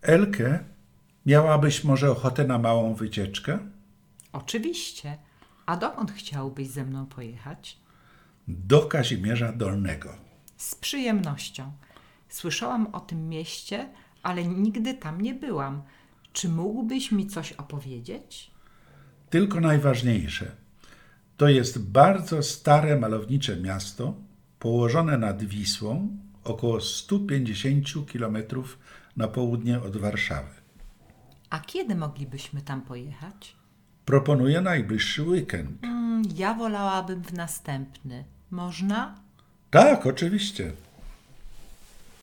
Elke, miałabyś może ochotę na małą wycieczkę? Oczywiście. A dokąd chciałbyś ze mną pojechać? Do Kazimierza Dolnego. Z przyjemnością. Słyszałam o tym mieście, ale nigdy tam nie byłam. Czy mógłbyś mi coś opowiedzieć? Tylko najważniejsze. To jest bardzo stare, malownicze miasto, położone nad Wisłą, około 150 kilometrów na południe od Warszawy. A kiedy moglibyśmy tam pojechać? Proponuję najbliższy weekend. Ja wolałabym w następny. Można? Tak, oczywiście.